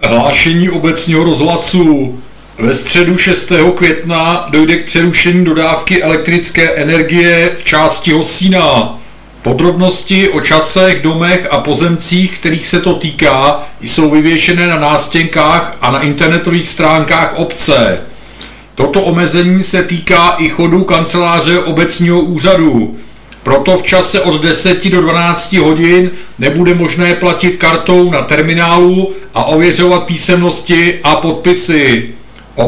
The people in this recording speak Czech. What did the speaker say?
Hlášení obecního rozhlasu. Ve středu 6. května dojde k přerušení dodávky elektrické energie v části Hosína. Podrobnosti o časech, domech a pozemcích, kterých se to týká, jsou vyvěšené na nástěnkách a na internetových stránkách obce. Toto omezení se týká i chodu kanceláře obecního úřadu. Proto v čase od 10 do 12 hodin nebude možné platit kartou na terminálu a ověřovat písemnosti a podpisy.